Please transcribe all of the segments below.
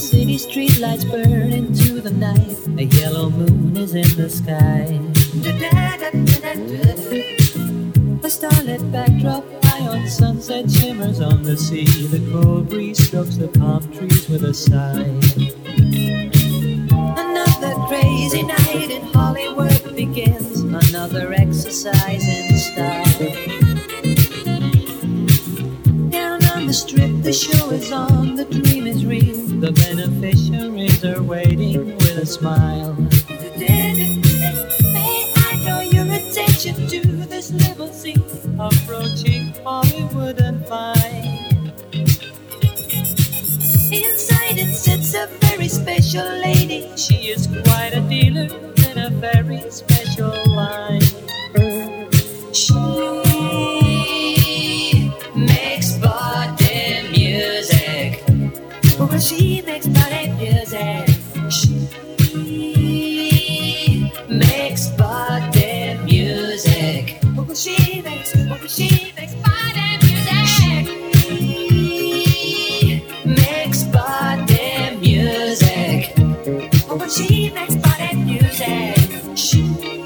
City streetlights burn into the night. A yellow moon is in the sky. A starlit backdrop high on sunset shimmers on the sea. The cold breeze strokes the palm trees with a sigh. Another crazy night in Hollywood begins. Another exercise in style. Down on the strip, the show is on, the dream is real. The beneficiaries are waiting with a smile. May I draw your attention to this limousine approaching Hollywood and fine. Inside it sits a very special lady. She is quite a dealer in a very special line. She makes body music. Oh, she makes body music. She makes body music. Oh, she makes body music. She makes body music. Oh, she makes body music. She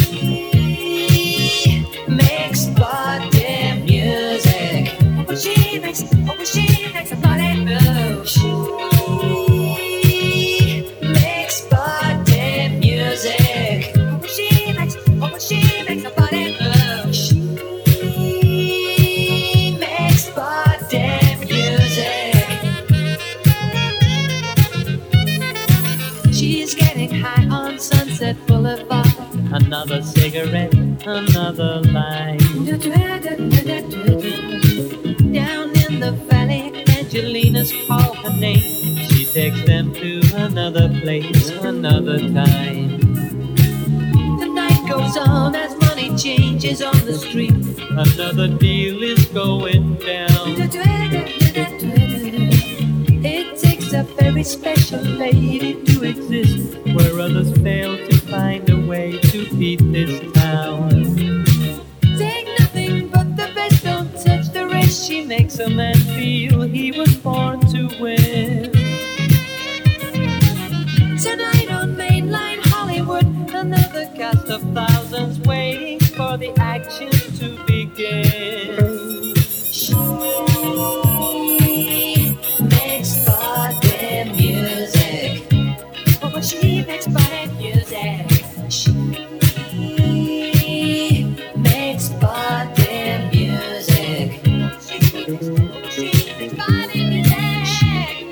makes body music. Oh, she makes a body move. She makes body music. Oh, she makes a body move. She makes body music. She's getting high on Sunset Boulevard. Another cigarette, another line. Down in the valley, Angelina's called her name. She takes them to another place, another time. The night goes on as money changes on the street. Another deal is going down. It takes a very special lady to exist where others fail to find a way to beat this town. Take nothing but the best, don't touch the rest. She makes a man feel he was born to win. Tonight on mainline Hollywood, another cast of thousands waiting for the action to begin. She makes body music. Oh, she makes body music. She makes body music. She makes body music.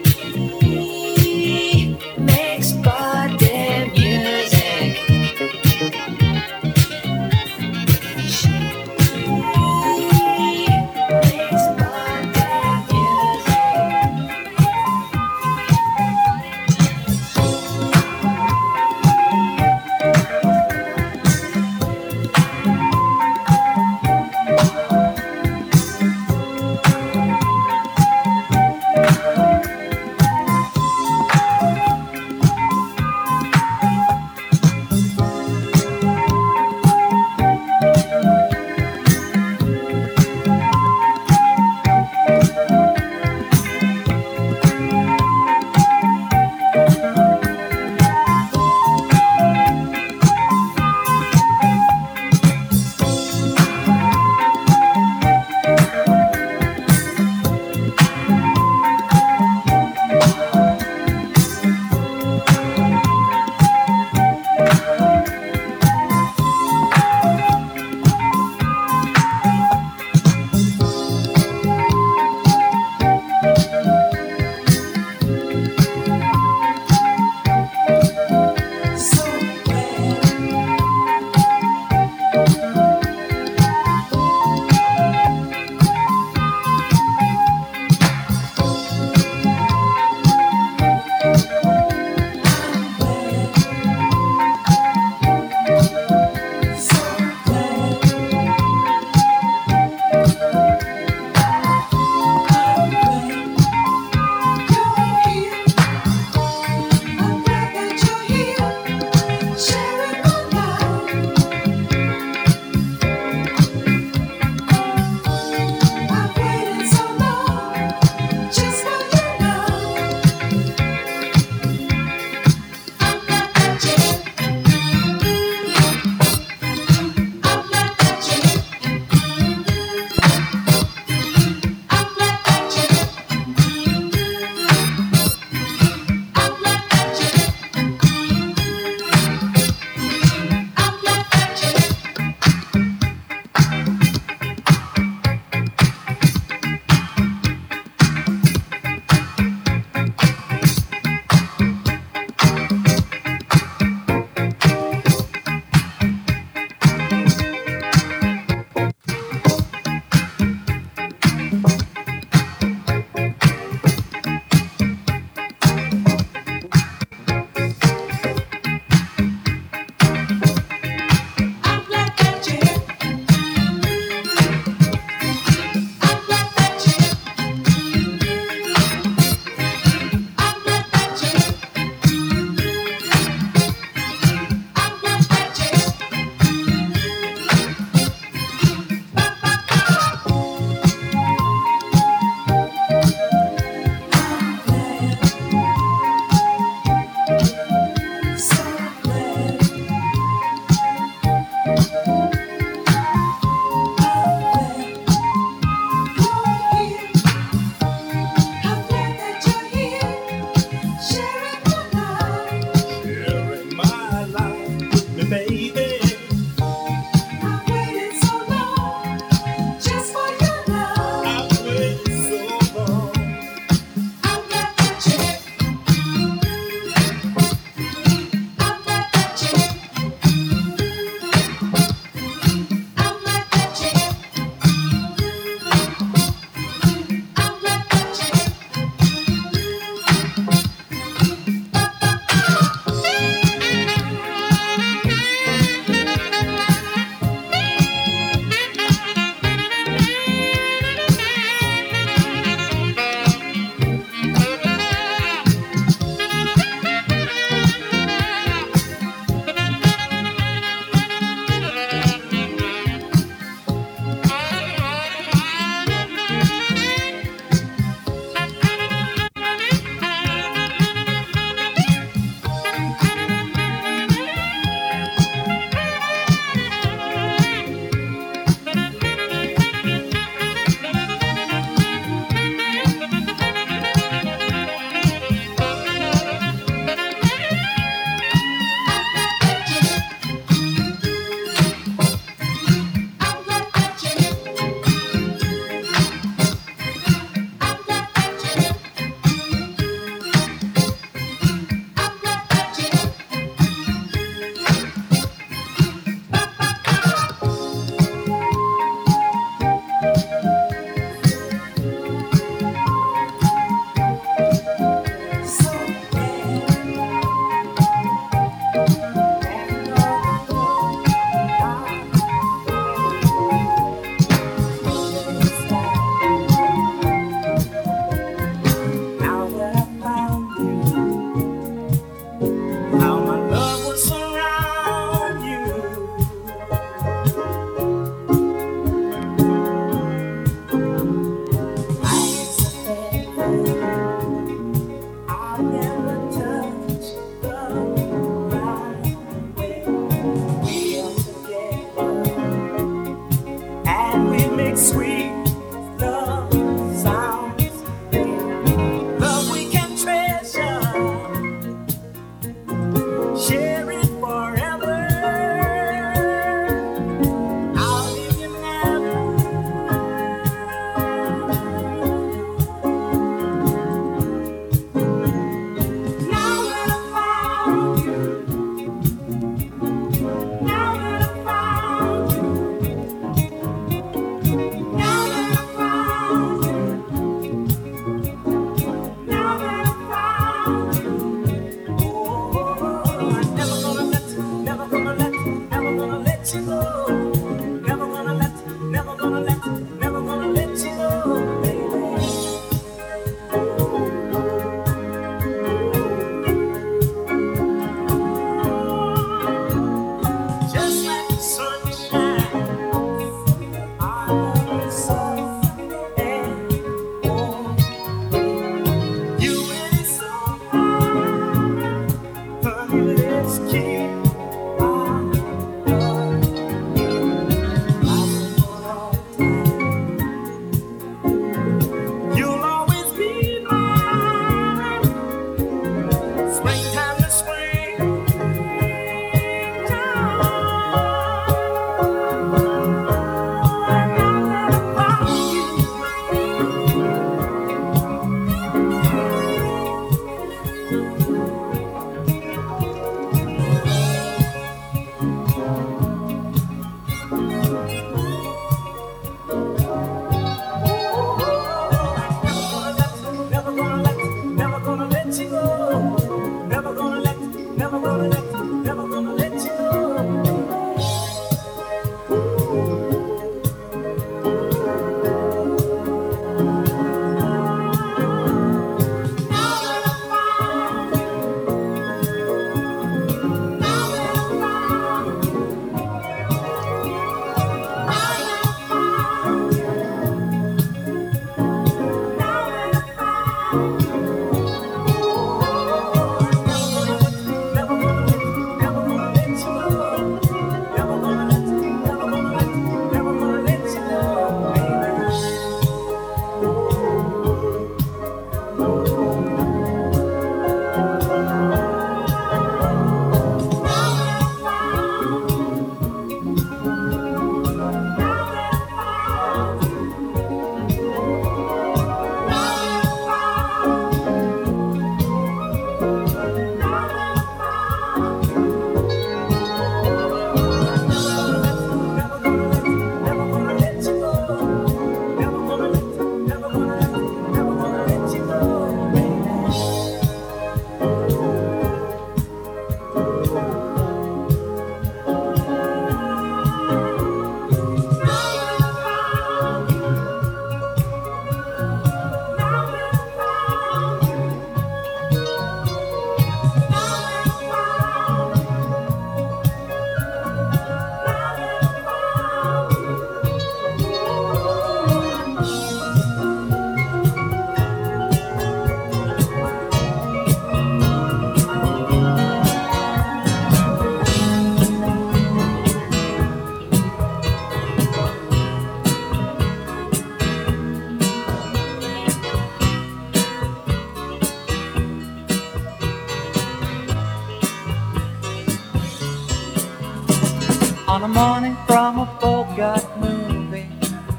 On a morning from a Bogart movie,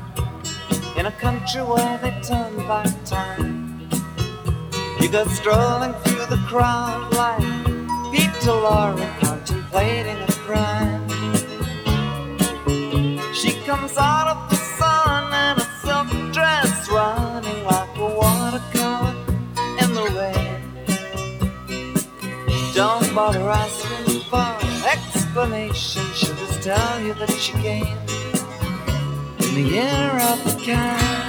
in a country where they turn back time, you go strolling through the crowd like Peter Lorre contemplating a crime. She comes out of the sun in a silk dress, running like a watercolor in the rain. Don't bother asking for explanation, she'll just tell you that she came in the year of the cat.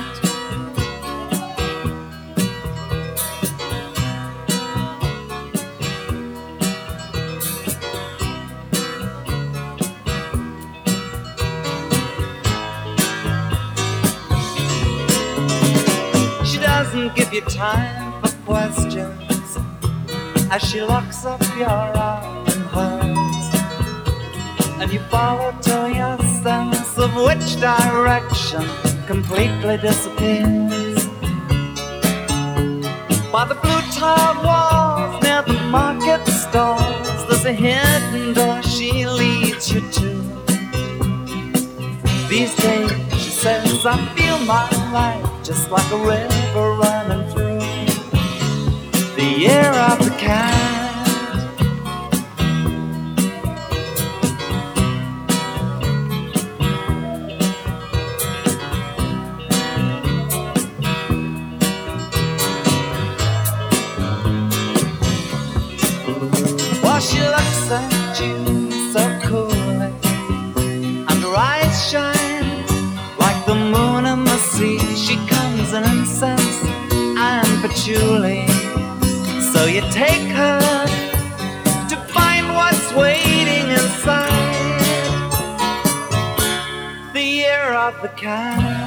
She doesn't give you time for questions as she locks up your arm in hers, and you follow till your sense of which direction completely disappears. By the blue tiled walls near the market stalls, there's a hidden door she leads you to. These days, she says, I feel my life just like a river running through the year of the cat. She looks at you so coolly, and her eyes shine like the moon and the sea. She comes in incense and patchouli, so you take her to find what's waiting inside the year of the cat.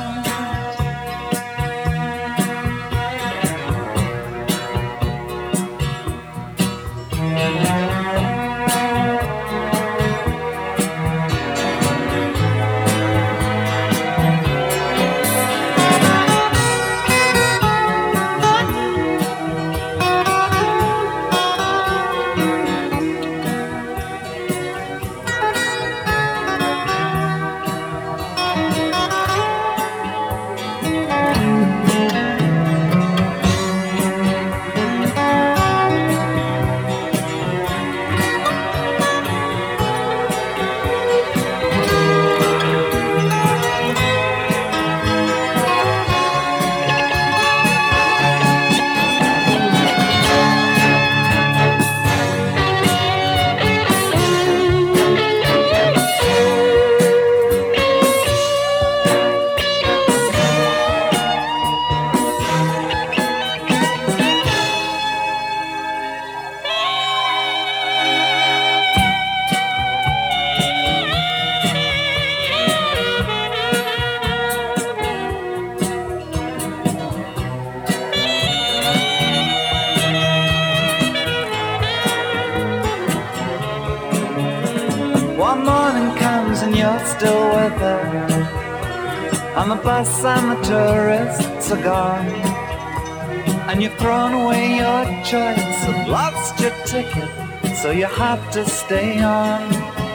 you're still with her. On the bus and the tourists are gone, and you've thrown away your choice and lost your ticket, so you have to stay on.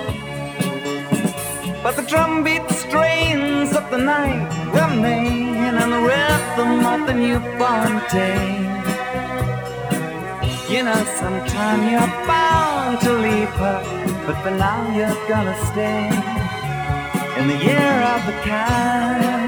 But the drumbeat strains of the night remain, and the rhythm of the newborn day. You know, sometime you're bound to leave her, but for now you're gonna stay in the year of the cat.